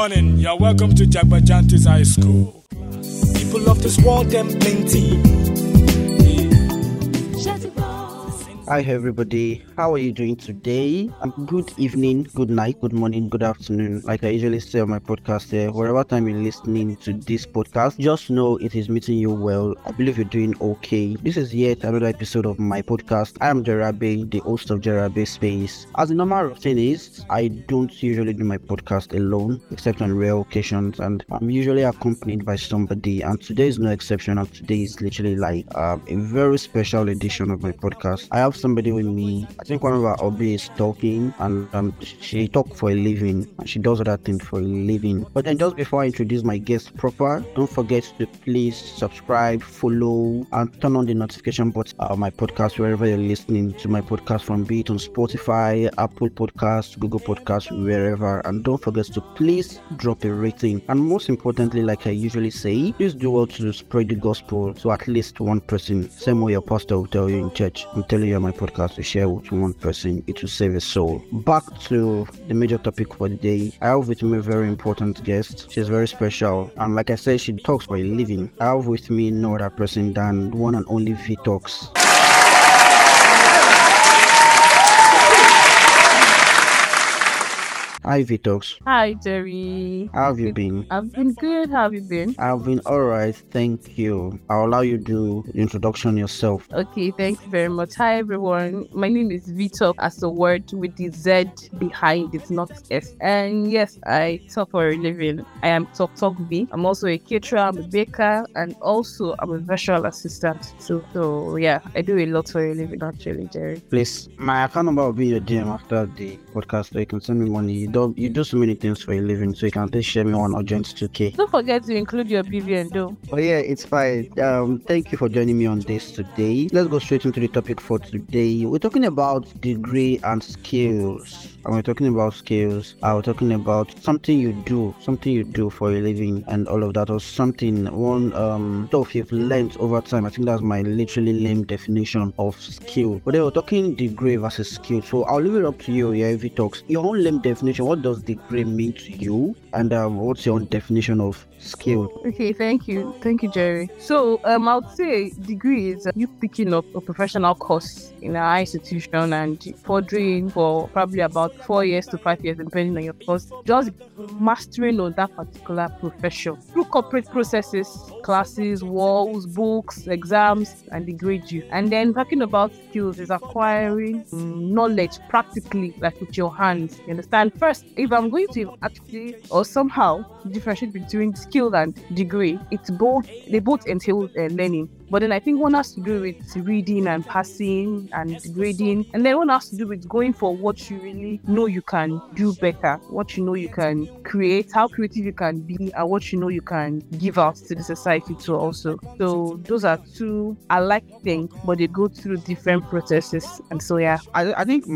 morning. You're welcome to Jagbajantis High School. People of this world, them plenty. Hi everybody, how are you doing today? Good evening, good night, good morning, good afternoon. Like I usually say on my podcast here, wherever time you're listening to this podcast, just know it is meeting you well. I believe you're doing okay. This is yet another episode of my podcast. I am Jerabe, the host of Jerabe Space. As the normal routine is, I don't usually do my podcast alone, except on rare occasions, and I'm usually accompanied by somebody, and today is no exception. And today is literally like a very special edition of my podcast. I have somebody with me. I think one of our hobbies is talking, and she talks for a living, and she does other things for a living. But then just before I introduce my guest proper, don't forget to please subscribe, follow, and turn on the notification button of my podcast wherever you're listening to my podcast from, be it on Spotify, Apple Podcasts, Google Podcasts, wherever. And don't forget to please drop a rating. And most importantly, like I usually say, please do well to spread the gospel to at least one person. Same way your pastor will tell you in church. I'm telling you on my podcast to share with one person, it will save a soul. Back to the major topic for the day. I have with me a very important guest. She's very special, and like I said, she talks for a living. I have with me no other person than the one and only V Talks. Hi Vitox. Hi Jerry. How have you been? I've been good. How have you been? I've been alright, thank you. I'll allow you to do the introduction yourself. Okay, thank you very much. Hi everyone. My name is Vitox, as a word with the Z behind it, not S. And yes, I talk for a living. I am Talk V. I'm also a caterer, I'm a baker, and also I'm a virtual assistant. So yeah, I do a lot for a living actually, Jerry. Please, my account number will be your DM after the podcast, so you can send me money. You do so many things for a living, so you can please share me one urgent 2K. Don't forget to include your BVN though. Oh yeah, it's fine. Thank you for joining me on this today. Let's go straight into the topic for today. We're talking about degree and skills. And we're talking about skills. We're talking about something you do for a living and all of that, or something, stuff you've learned over time. I think that's my literally lame definition of skill. But then we're talking degree versus skill. So I'll leave it up to you, yeah, if it talks. Your own lame definition, what does degree mean to you? And what's your own definition of skill? Okay, thank you, Jerry. So I would say degree is you picking up a professional course in an institution and furthering for probably about 4 years to 5 years, depending on your course, just mastering on that particular profession through corporate processes, classes, walls, books, exams, and they grade you. And then talking about skills is acquiring knowledge practically, like with your hands. You understand? First, if I'm going to actually or somehow differentiate between skill and degree, they both entail learning. But then I think one has to do with reading and passing and grading, and then one has to do with going for what you really know you can do better, what you know you can create, how creative you can be, and what you know you can give out to the society too also. So those are two alike things, but they go through different processes. And so yeah, I think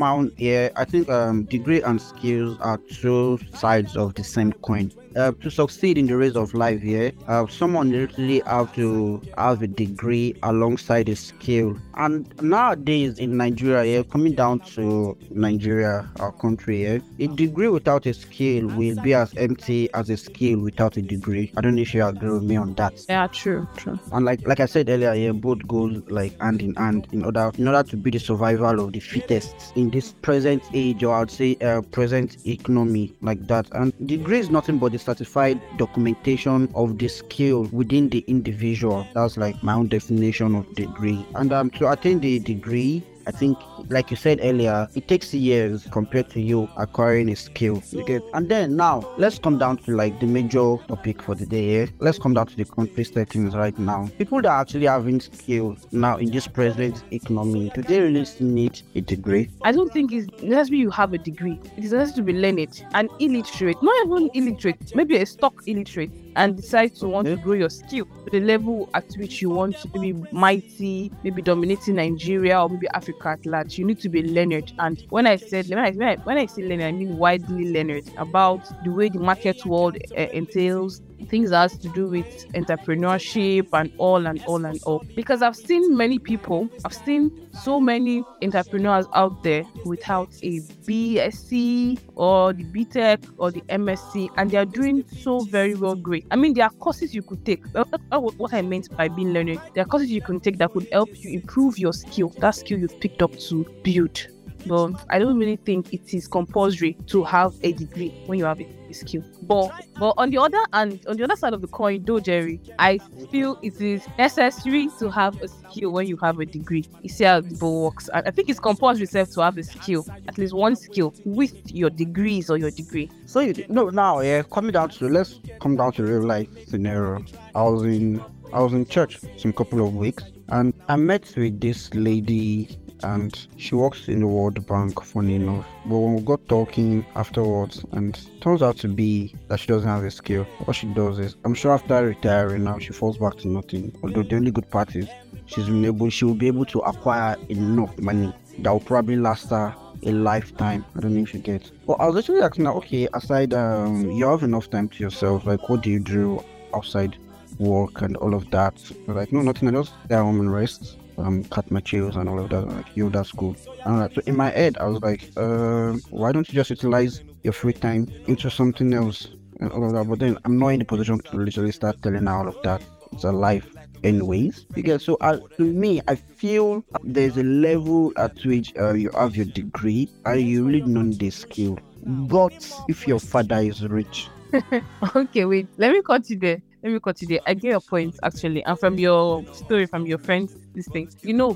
degree and skills are two sides of the same coin. To succeed in the race of life here, someone literally have to have a degree alongside a skill. And nowadays in Nigeria, coming down to Nigeria, our country here, a degree without a skill will be as empty as a skill without a degree. I don't know if you agree with me on that. Yeah, true. And like I said earlier, both goes like hand in hand in order to be the survival of the fittest in this present age, or I'd say present economy like that. And degree is nothing but the certified documentation of the skill within the individual. That's like my own definition of degree. And to attain the degree, I think, like you said earlier, it takes years compared to you acquiring a skill. And then now, let's come down to like the major topic for the day. Let's come down to the country settings right now. People that are actually having skills now in this present economy, do they really need a degree? I don't think it's necessary you have a degree. It is necessary to be learned and illiterate, not even illiterate, maybe a stock illiterate, and decide to want to grow your skill to the level at which you want to be mighty, maybe dominating Nigeria or maybe Africa at large. You need to be learned. And when I say learned, I mean widely learned about the way the market world entails, things that has to do with entrepreneurship and all and all and all. Because I've seen so many entrepreneurs out there without a BSc or the BTech or the MSc, and they are doing so very well great. I mean, there are courses you could take. What I meant by being learned, there are courses you can take that could help you improve your skill, that skill you've picked up to build. But I don't really think it is compulsory to have a degree when you have a skill. But on the other side of the coin, though, Jerry, I feel it is necessary to have a skill when you have a degree. You see how it works. And I think it's compulsory to have a skill, at least one skill with your degrees or your degree. So let's come down to real life scenario. I was in church some couple of weeks, and I met with this lady, and she works in the World Bank, funny enough. But when we got talking afterwards, and it turns out to be that she doesn't have a skill. What she does is, I'm sure after retiring now, she falls back to nothing. Although the only good part is she will be able to acquire enough money that will probably last her a lifetime. I don't know if you get. But I was actually asking her, okay, aside you have enough time to yourself, like what do you do outside work and all of that? Like, no, nothing, I just stay at home and rest, cut my chills and all of that. Like, yo, that's cool. And so in my head I was like, why don't you just utilize your free time into something else and all of that? But then I'm not in the position to literally start telling her all of that. It's a life anyways. Because so to me, I feel there's a level at which you have your degree and you really know the skill. But if your father is rich, okay, wait, let me cut you there. I get your point, actually. And from your story, from your friends, these things,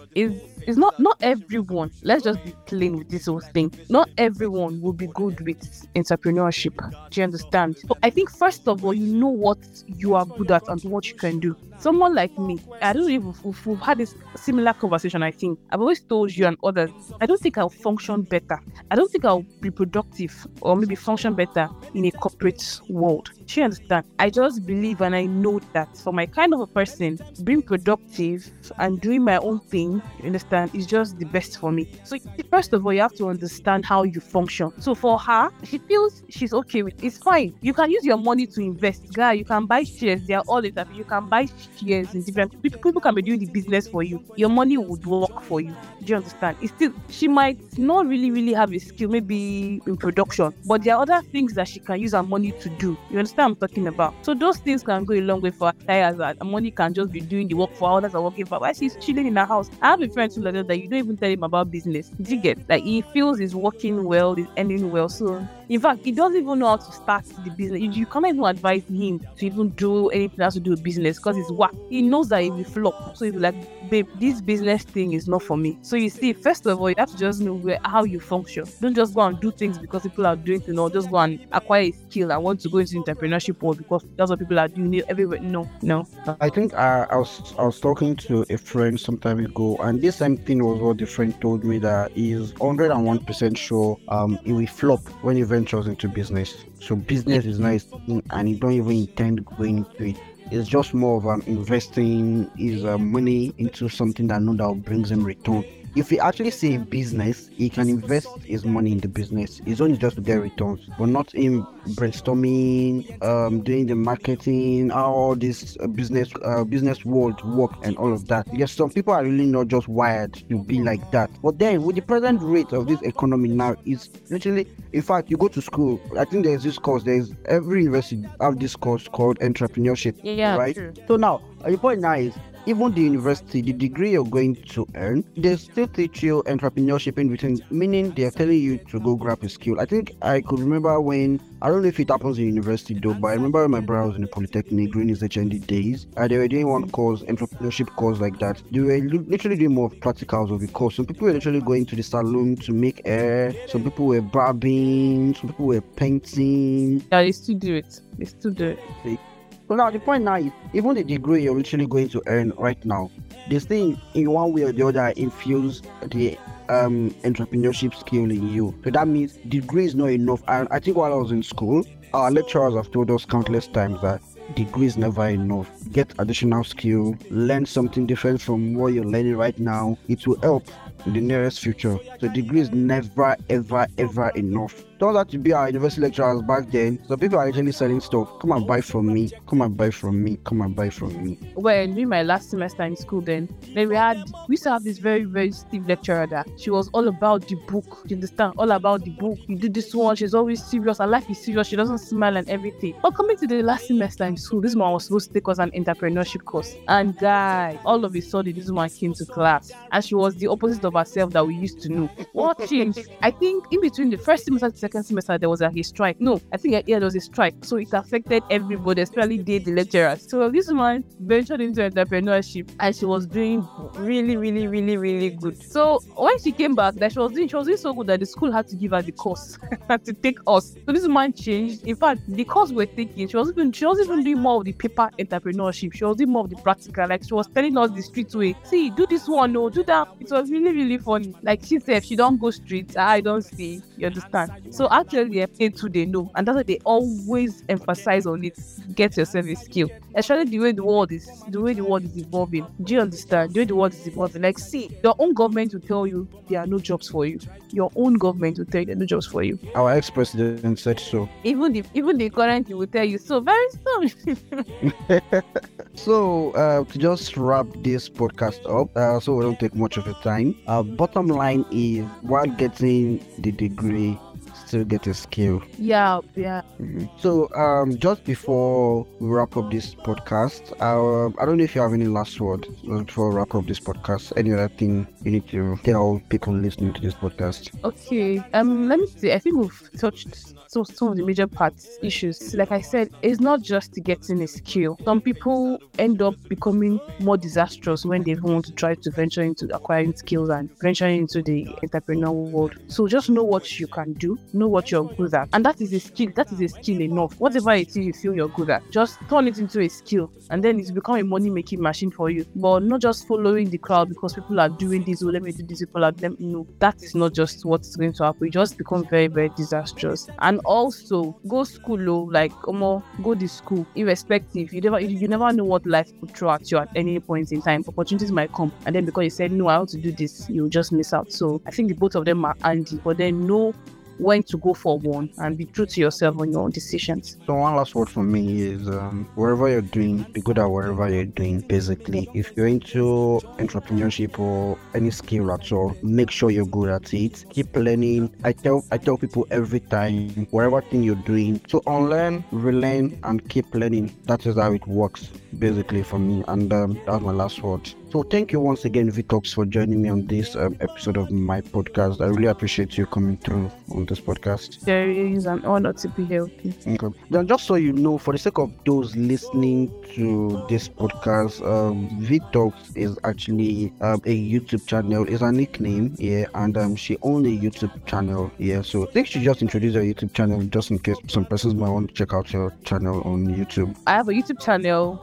it's not everyone. Let's just be plain with this whole thing. Not everyone will be good with entrepreneurship. Do you understand? So I think first of all, you know what you are good at and what you can do. Someone like me, I don't know if we've had this similar conversation. I think I've always told you and others, I don't think I'll function better. I don't think I'll be productive or maybe function better in a corporate world. Do you understand? I just believe and I know that for my kind of a person, being productive and doing my own thing, you understand, is just the best for me. So first of all, you have to understand how you function. So for her, she feels she's okay with it. It's fine. You can use your money to invest. Guy, you can buy shares. They are all the you can buy shares in different people can be doing the business for you. Your money would work for you. Do you understand? It's still, she might not really have a skill, maybe in production, but there are other things that she can use her money to do. You understand what I'm talking about? So those things can go a long way for her. Her money can just be doing the work for her, others are working for her. While she's chilling in her house. I have a friend who like that you don't even tell him about business. Did you get? Like, he feels he's working well, he's earning well. So in fact, he doesn't even know how to start the business. You can't even advise him to even do anything that has to do with business because it's whack. He knows that it will flop. So he'll be like, babe, this business thing is not for me. So you see, first of all, you have to just know how you function. Don't just go and do things because people are doing things, or just go and acquire a skill. I want to go into entrepreneurship world because that's what people are doing everywhere. No. I think I was talking to a friend some time ago, and this same thing was what the friend told me, that he's 101% sure it will flop when he ventures into business. So business is nice, and he don't even intend going into it. It's just more of investing his money into something that brings him return. If he actually see a business, he can invest his money in the business. His own is just to get returns, but not him brainstorming, doing the marketing, how all this business world work and all of that. Yes, some people are really not just wired to be like that. But then with the present rate of this economy now, is literally, in fact, you go to school. I think there's this course. There's every university have this course called entrepreneurship. Yeah, right. True. So now the point now is, even the university, the degree you're going to earn, they still teach you entrepreneurship in between, meaning they're telling you to go grab a skill. I think I could remember when, I don't know if it happens in university though, but I remember when my brother was in the Polytechnic during his HND days, they were doing one course, entrepreneurship course like that. They were literally doing more practicals of the course. Some people were literally going to the salon to make hair, some people were barbing, some people were painting. Yeah, they still do it. See? So now the point now is, even the degree you're literally going to earn right now, this thing in one way or the other infuse the entrepreneurship skill in you. So that means degree is not enough. And I think while I was in school, our lecturers have told us countless times that degree is never enough. Get additional skill, learn something different from what you're learning right now. It will help in the nearest future. So degree is never, ever, ever enough. Don't have to be our university lecturers back then. So people are actually selling stuff. Come and buy from me. Come and buy from me. Come and buy from me. Well, during my last semester in school, then we used to have this very, very stiff lecturer that she was all about the book. You understand? All about the book. You do this one. She's always serious. Her life is serious. She doesn't smile and everything. But coming to the last semester in school, this one was supposed to take us an entrepreneurship course. And guy, all of a sudden, this one came to class, and she was the opposite of herself that we used to know. What changed? I think in between the first semester and the second semester, there was a strike. No, I think there was a strike. So it affected everybody, especially the lecturers. So this one ventured into entrepreneurship, and she was doing really, really, really, really good. So when she came back, that she was doing so good that the school had to give her the course to take us. So this man changed. In fact, the course we're taking, she was even doing more of the paper entrepreneurship. She was doing more of the practical. Like she was telling us the street way. See, do this one, no, do that. It was really, really funny. Like she said, she don't go street, I don't see. You understand? So actually, they know, and that's why they always emphasize on it. Get yourself a skill, especially the way the world is evolving. Do you understand? The way the world is evolving. Like, see, your own government will tell you there are no jobs for you. Your own government will tell you there are no jobs for you. Our ex-president said so. Even the current will tell you so very soon. So to just wrap this podcast up, so we don't take much of your time. Bottom line is, while getting the degree, still get a skill. Yeah. Mm-hmm. So just before we wrap up this podcast, I don't know if you have any last word before we wrap up this podcast. Any other thing you need to tell people listening to this podcast? Okay. Let me see. I think we've touched some of the major issues. Like I said, it's not just getting a skill. Some people end up becoming more disastrous when they want to try to venture into acquiring skills and venturing into the entrepreneurial world. So just know what you can do, know what you're good at, and that is a skill. That is a skill enough. Whatever it is you feel you're good at, just turn it into a skill, and then it's become a money-making machine for you. But not just following the crowd because people are doing this. Oh, let me do this. People are them. No, that is not just what's going to happen. You just become very, very disastrous. And also go school, go to school, irrespective. You never know what life could throw at you at any point in time. Opportunities might come, and then because you said no, I want to do this, you just miss out. So I think the both of them are handy, but then know when to go for one and be true to yourself on your own decisions. So one last word from me is wherever you're doing, be good at whatever you're doing. Basically, if you're into entrepreneurship or any skill at all, make sure you're good at it. Keep learning. I tell people every time, whatever thing you're doing, to unlearn, relearn, and keep learning. That is how it works, basically, for me. And that's my last word. So thank you once again, Vitox, for joining me on this episode of my podcast. I really appreciate you coming through on this podcast. There is an honor to be here. Okay. Then just so you know, for the sake of those listening to this podcast, Vitox is actually a YouTube channel. It's a nickname, and she owns a YouTube channel, So I think she just introduced her YouTube channel just in case some persons might want to check out your channel on YouTube. I have a YouTube channel,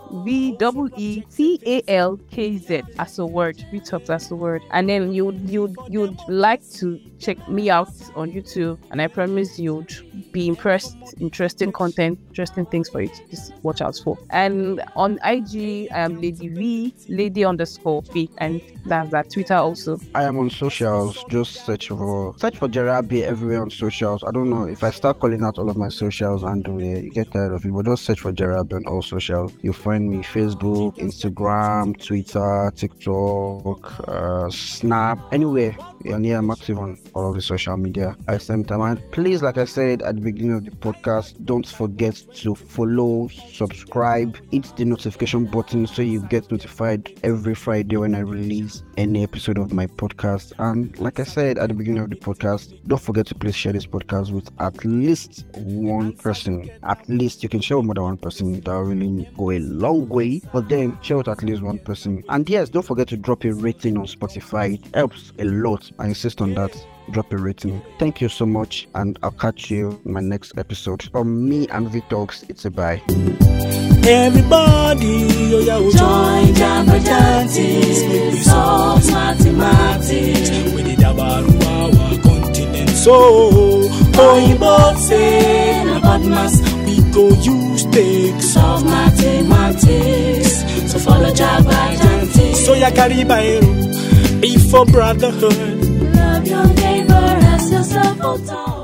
VEETALKZ. As a word, Vitox as a word, and then you'd like to check me out on YouTube, and I promise you'd be impressed. Interesting content, interesting things for you to just watch out for. And on IG, I am lady_V, and that's that. Twitter also. I am on socials. Just search for Jerabi everywhere on socials. I don't know if I start calling out all of my socials and you get tired of it, but just search for Jerabi on all socials. You'll find me Facebook, Instagram, Twitter, TikTok, Snap, anywhere. I'm active on all of the social media at the same time. And please, like I said at the beginning of the podcast, don't forget to follow, subscribe, hit the notification button so you get notified every Friday when I release any episode of my podcast. And like I said at the beginning of the podcast, don't forget to please share this podcast with at least one person. At least you can share with more than one person. That will really go a long way, but then share with at least one person. And yes, don't forget to drop a rating on Spotify. It helps a lot. I insist on that. Drop a rating. Thank you so much, and I'll catch you in my next episode. From me and Vitox, it's a bye. Everybody, join Jamba Jantis, solve mathematics. We did about our continent, so you both say about mass. We go use take solve mathematics. So follow Jamba Jantis. So ya carry by if for brotherhood. Love your neighbor as yourself, oh,